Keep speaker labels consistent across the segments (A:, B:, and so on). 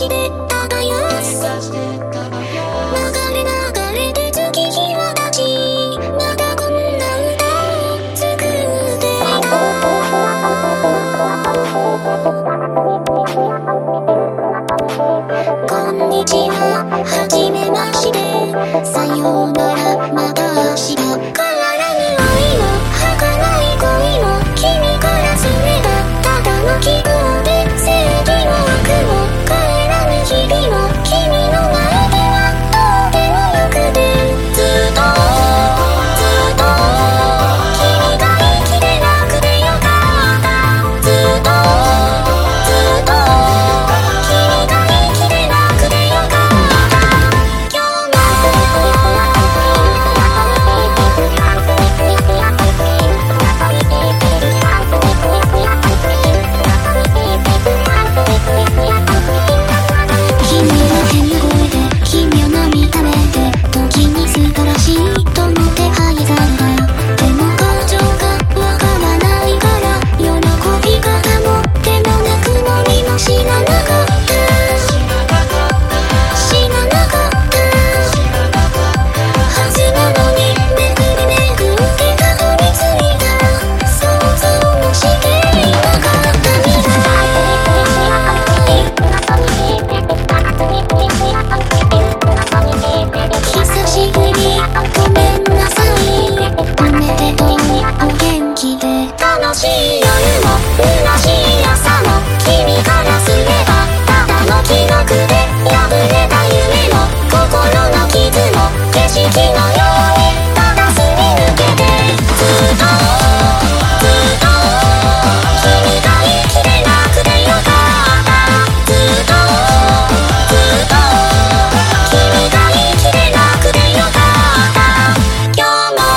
A: して漂す流れ流れて月日は経ちまたこんな歌を作っていたこんにちははじめましてさようならまた明日変わらぬ愛も儚い恋も君からすればただの希望で正義も悪も変えらぬ日々も君の前ではとてもよくてずっとずっと君が生きてなくてよかったずっとずっと君が生きてなくてよかった今日も君が変な声で君を涙目で時に素晴らしいとの手配されたでも感情がわからないから喜び方もでもなくもりも知らなかった知らなかったはずなのにめぐりめぐってたどり着いた想像もしていなかった未来久しぶりごめんなさいおめでとうお元気で楽しい夜も虚しい朝も君からすればただの記録で破れた夢も心の傷も景色のようにただすり抜けてずっとずっと君が生きてなくてよかったずっとずっと君が生きてなくてよかった今日も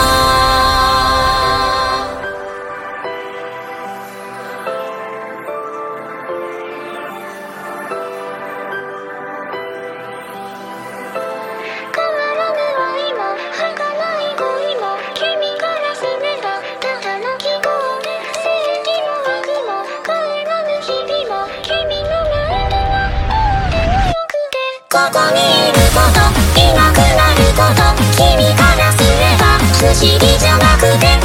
A: 変わらぬ愛も儚い恋も君からすればただの記号で正義も悪も変えらぬ日々も君の前ではどうでもよくてここにいることいなくなること君からすれば不思議じゃなくて